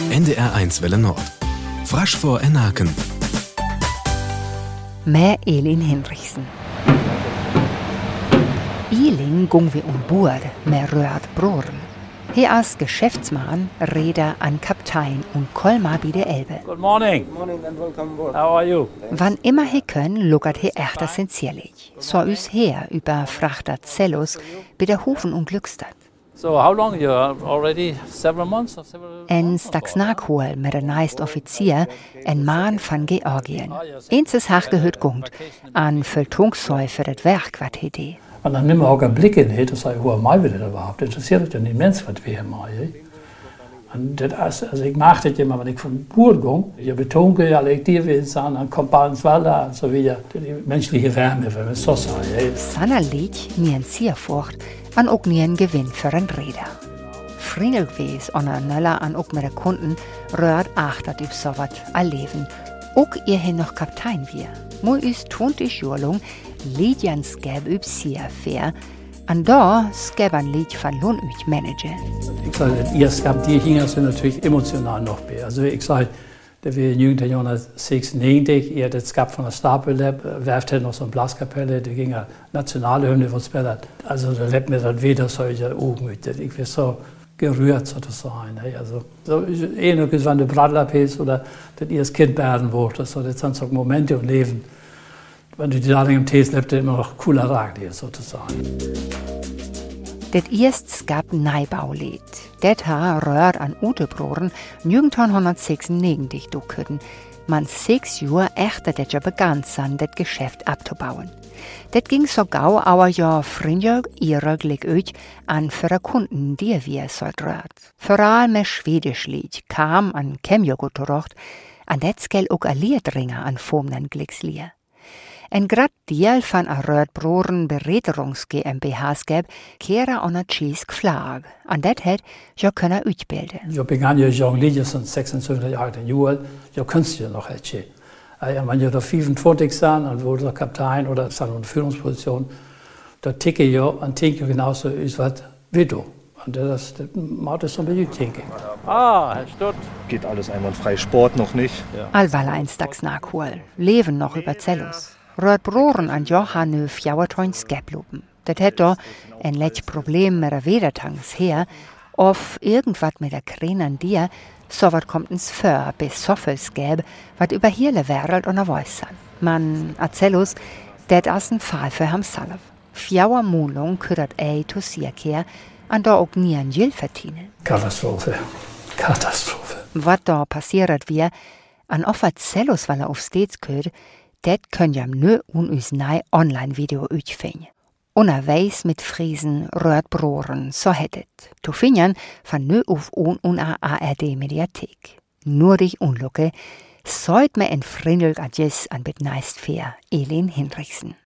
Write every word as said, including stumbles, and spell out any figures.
N D R eins Welle Nord. Frasch vor Enaken. Med Elin Hinrichsen. Iling gung vi ombord med Rørt Broren. He as Geschäftsmann, Reeder an Kaptein und Kolmar bi de Elbe. Good morning. Good morning and welcome aboard. How are you? Wann immer he können, luckert he echt essentiellig. So us her über Frachter Zellos bi der Hofen und Glückstadt. So how long you are already? Several months? Or several En staksnakhol met een neist offizier, en man van Georgien. Eens haar gehut gungt, an Føltungssäu für das Werk, wat he de. Und dann nimm auch einen Blick in den, das sei, wo mal wieder überhaupt. Interessiert mich dann immens, was wir hier machen. Und das, also ich mache das immer, wenn ich von Bord gehe, ich betonke ja, ich die will sagen, dann kommt bei uns Wälder, so wie die menschliche Wärme, wenn wir so sagen. Sanna liegt nie ein Zierfurcht, an auch nie ein Gewinn für ein Räder. Vriendelijk wees an een Nella an ook met de Kunden, rørt achtert üb so wat erleben. Ook ihr hin noch Kaptein wir. Mo is twintig jaar lang lied jan skeb üb sehr fair, an da skebern lied van Lohn üb managen. Ich sage, ihr skab die Chinger sind natürlich emotional noch mehr. Also ich sage, der wir in negenhundertseksennegentich, ihr das skab von der Stapel, werft hat noch so eine Blaskapelle, die ging ja nationale Hymne von Spellert. Also da lebt mir dann wieder solche Augen mit. Ich bin so gerührt sozusagen. Also so ähnlich wenn der Bratlapp ist oder dass ihr das Kind werden wurde. So, das sind so Momente im Leben. Wenn du die da im Tee lebt, immer noch cooler Radio sozusagen. Det erst skab Neibaulied. Det ha rørt an Utebroren negenhundertseksennegentich dukkeden. Man sechs Jahre echter det ja begann san, det Geschäft abzubauen. Det ging so gau, aber ja frinja ihrer Glück üch an für Kunden, die wir sollt rørt. Vor med schwedisch Lied kam an Kemjogut rocht, an det skel ook a Liedringer an formnen Glückslier. En grad deel van a Rørt Broren Berederungs GmbH skeb, kera on a tjisk flag. An det het jo kunna utbilden. Jag begann ju jonglera som sextonhundert år, jag kunde ju noch etche. Wenn ich da fünfundzwanzig sind und wurde Kapitän oder in Führungsposition, da ticke ich und denke genauso, ist was wie du. Und das, das macht es so ein bisschen denken. Ah, Herr Stutt. Geht alles einwandfrei, Sport noch nicht. Ja. Alwala einstags nachhol, leben noch über Zellos. Rørt Broren an Johan nu fjouwertoin skeplopen. Dat het da ein lech Problem mit der Wedertangs her, of irgendwas mit der Krähen an dir, so wat kommt ins Föhr, bis Soffels gäb, wat über hele Welt und weiß san. Man erzählus, det as ein Fall für ham Salaf. Fjouwer Mulung küdert ei to Sierkehr, an da ook nie an Jill verdienen. Katastrophe. Katastrophe. Wat da passiert wir, an of erzählus, weil er auf Stets küd, det können jam nö un us nei Online-Video utfingen. Unterwegs mit Friesen Rørt Broren, so hättet. Du finjan van nö auf un un a A R D-Mediathek. Nur dich unlucke, sollt me en Frindel adjes an bet neist fair, Elin Hinrichsen.